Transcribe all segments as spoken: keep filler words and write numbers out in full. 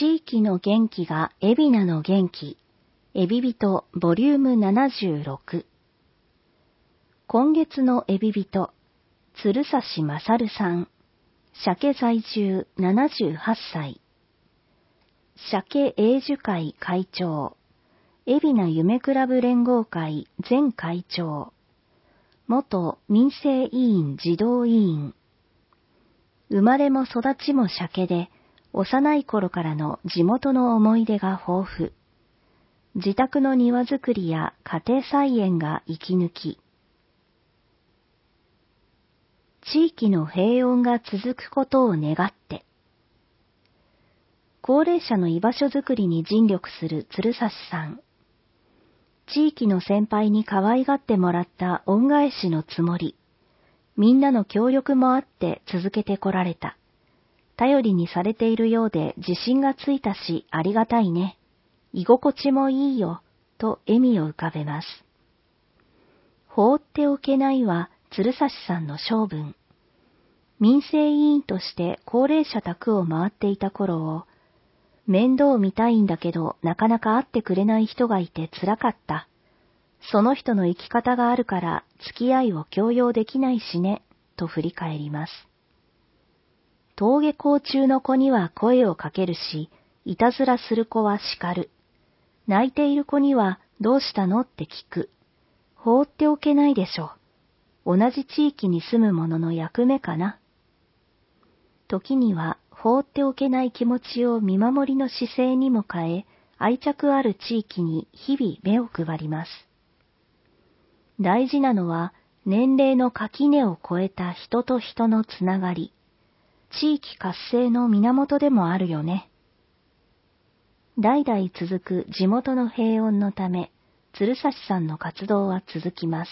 地域の元気が海老名の元気、エビ人ボリュームななじゅうろく。今月のエビ人、鶴指勝さん、鮭在住ななじゅうはっさい。鮭永寿会会長、海老名夢クラブ連合会前会長、元民生委員児童委員。生まれも育ちも鮭で、幼い頃からの地元の思い出が豊富。自宅の庭作りや家庭菜園が息抜き。地域の平穏が続くことを願って。高齢者の居場所づくりに尽力する鶴指さん。地域の先輩に可愛がってもらった恩返しのつもり。みんなの協力もあって続けてこられた。頼りにされているようで自信がついたしありがたいね。居心地もいいよ、と笑みを浮かべます。放っておけないは鶴指さんの性分。民生委員として高齢者宅を回っていた頃を、面倒見たいんだけどなかなか会ってくれない人がいて辛かった。その人の生き方があるから付き合いを強要できないしね、と振り返ります。登下校中の子には声をかけるし、いたずらする子は叱る。泣いている子にはどうしたのって聞く。放っておけないでしょ。同じ地域に住む者の役目かな。時には放っておけない気持ちを見守りの姿勢にも変え、愛着ある地域に日々目を配ります。大事なのは年齢の垣根を越えた人と人のつながり。地域活性の源でもあるよね。代々続く地元の平穏のため、鶴指さんの活動は続きます。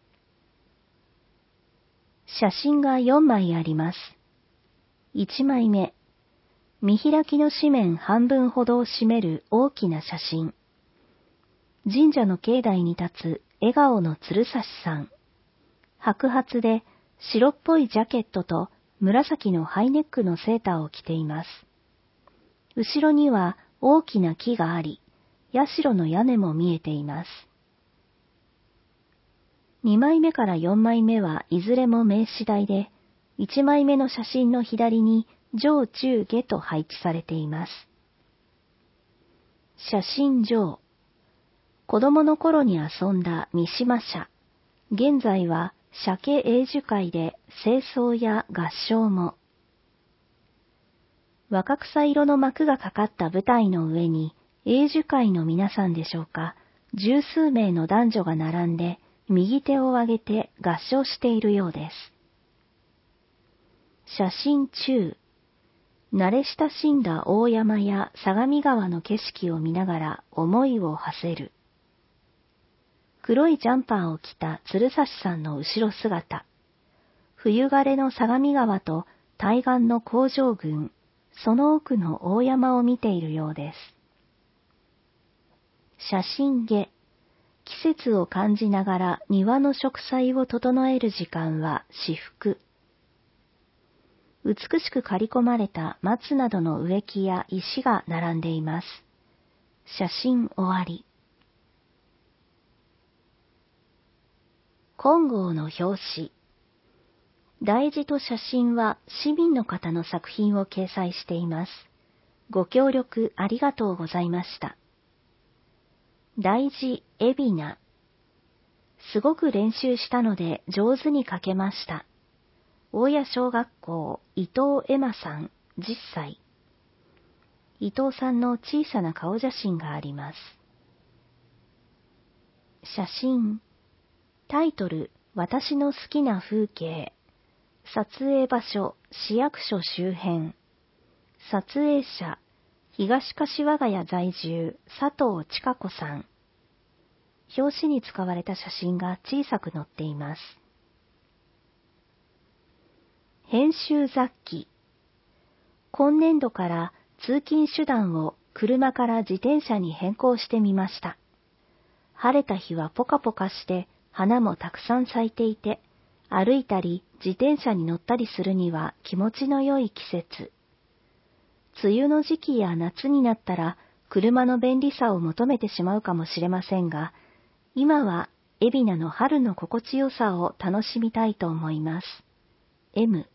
写真がよんまいあります。いちまいめ、見開きの紙面半分ほどを占める大きな写真。神社の境内に立つ笑顔の鶴指さん。白髪で白っぽいジャケットと紫のハイネックのセーターを着ています。後ろには大きな木があり、社の屋根も見えています。にまいめからよんまいめはいずれも名刺台で、いちまいめの写真の左に上中下と配置されています。写真上。子供の頃に遊んだ三島社。現在は鮭永寿会で清掃や合唱も。若草色の幕がかかった舞台の上に永寿会の皆さんでしょうか、十数名の男女が並んで右手を上げて合唱しているようです。写真中。慣れ親しんだ大山や相模川の景色を見ながら思いを馳せる。黒いジャンパーを着た鶴指さんの後ろ姿。冬枯れの相模川と対岸の工場群、その奥の大山を見ているようです。写真下。季節を感じながら庭の植栽を整える時間は至福。美しく刈り込まれた松などの植木や石が並んでいます。写真終わり。金剛の表紙。題字と写真は市民の方の作品を掲載しています。ご協力ありがとうございました。題字海老名。すごく練習したので上手に書けました。大谷小学校伊藤恵麻さんじゅっさい。伊藤さんの小さな顔写真があります。写真。タイトル、私の好きな風景。撮影場所、市役所周辺。撮影者、東柏ヶ谷在住、佐藤千佳子さん。表紙に使われた写真が小さく載っています。編集雑記。今年度から通勤手段を車から自転車に変更してみました。晴れた日はポカポカして花もたくさん咲いていて、歩いたり自転車に乗ったりするには気持ちの良い季節。 梅雨の時期や夏になったら車の便利さを求めてしまうかもしれませんが、今は海老名の春の心地よさを楽しみたいと思います。エム